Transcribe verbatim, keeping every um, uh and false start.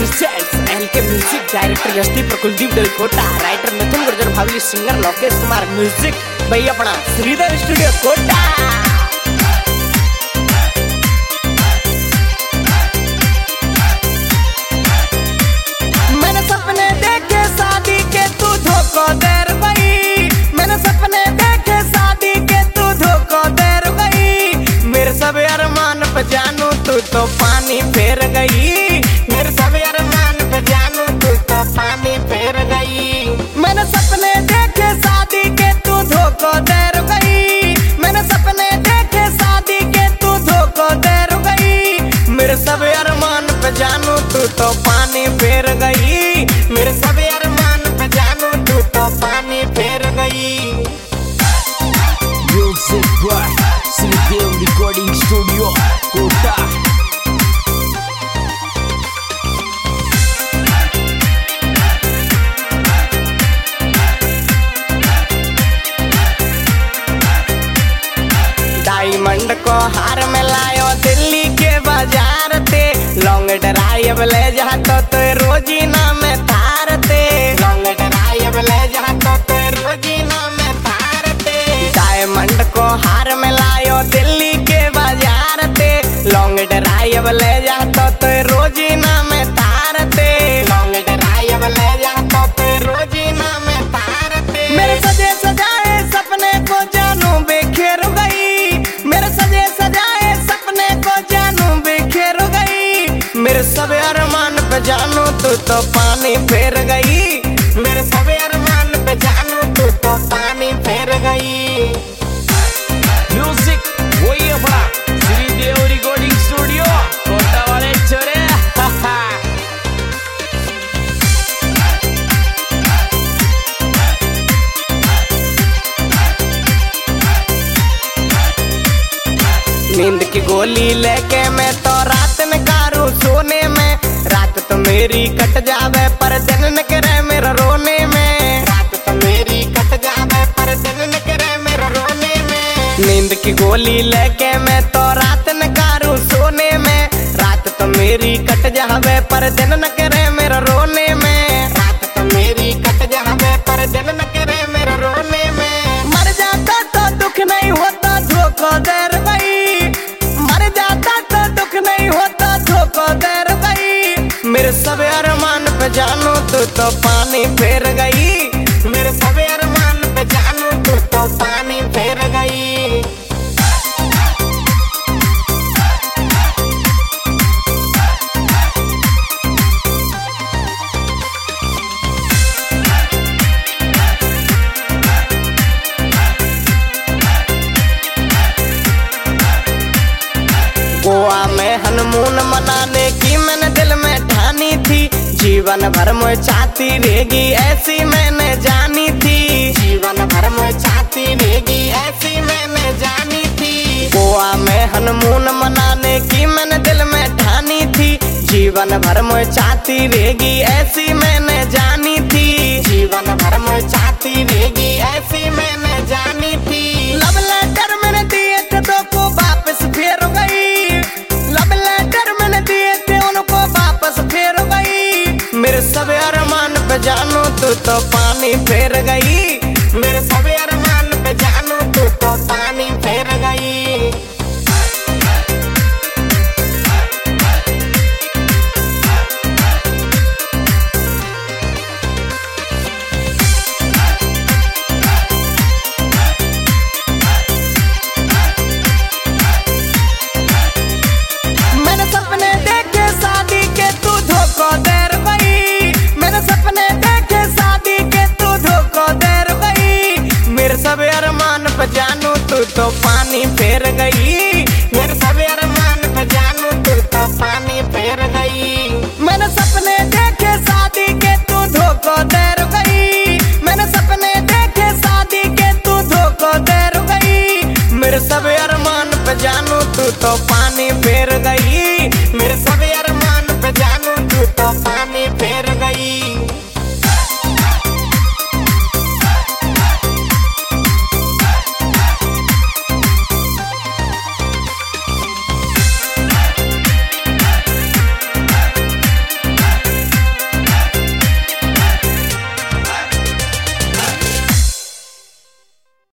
Presents L K music director S T प्रकुलदीप डलकोटा, writer Mithun Gurjar भावली, सिंगर लोकेश कुमार, म्यूजिक भाई अपना श्रीधर स्टूडियो कोटा। मैंने सपने देखे शादी के तू धोखा दे गई, मैंने सपने देखे शादी के तू धोखा दे गई, मेरे सब अरमान पे जानू तू तो पानी फेर गई, मेरे सब अरमान पे जानू तू तो पानी फेर गई। मैंने सपने देखे शादी के तू धोखा दे गई, मैंने सपने देखे शादी के तू धोखा दे गई, मेरे सब अरमान पे जानू तू तो पानी फेर गई, मेरे सब अरमान पे जानू तू तो पानी फेर गई। Music by Sridev Recording Studio, Kota। Diamond को हार में लायो दिल्ली के बाजार ते, लॉन्ग ड्राइव ले जातो तो रोजीना में थारते, लॉन्ग ड्राइव ले जातो तो रोजीना में थारते। डायमंड को हार में लायो दिल्ली के बाजार ते, लॉन्ग ड्राइव ले जातो तो रोजीना में थारते, लॉन्ग ड्राइव ले जातो तो रोजीना में थारते। मेरे सजे सजाए सपने को जानू बेखेर गई, मेरे सजे सजाए सपने को जानू बेखेर गई, मेरे सब अरमान पे जानू तू तो पानी फेर गई, मेरे सब अरमान पे जानू तू तो पानी फेर गई। म्यूजिक वही अपना श्रीदेव रिकॉर्डिंग स्टूडियो, कोटा वाले छोरे। नींद की गोली लेके मैं तो रात में कारू सोने में, रात तो मेरी कट जावे पर दिन न करे मेरा रोने में, रात तो मेरी कट जावे पर दिन न करे मेरा रोने में। नींद की गोली लेके मैं तो रात न कारू सोने में, रात तो मेरी कट जावे पर दिन न करे मेरा रोने में, रात तो मेरी कट जावे पर दिन न करे मेरा रोने में। मर जाता तो दुख नहीं होता धोखा दे गई, मर जाता तो दुख नहीं होता धोखा दे गई, मेरे सब अरमान पे जानू तू तो पानी फेर गई, मेरे सब अरमान पे जानू तू तो पानी फेर गई। गोवा में हनीमून मनाने की मैंने दिल में ठानी थी, जीवन भर में चाहती रहेगी ऐसी मैंने जानी थी, जीवन भर में चाहती रहेगी ऐसी मैंने जानी थी। गोवा में हनीमून मनाने की मैंने दिल में ठानी थी, जीवन भर में चाहती रहेगी ऐसी मैंने जानी थी, जीवन भर में चाहती रहेगी ऐसी मैंने जानी थी। लव लेटर मैंने दिए थे तो को वापस फेर गई, लव लेटर मैंने दिए थे उनको वापस फेर गई, मेरे सब अरमान पे जानू तू तो पानी फेर गई, मेरे सब अरमान पे जानू तू तो पानी फेर गई। मैंने सपने देखे शादी के तू धोखा दे गई, मैंने सपने देखे शादी के तू धोखा दे गई, मेरे सब अरमान पे जानू तू तो पानी फेर गई।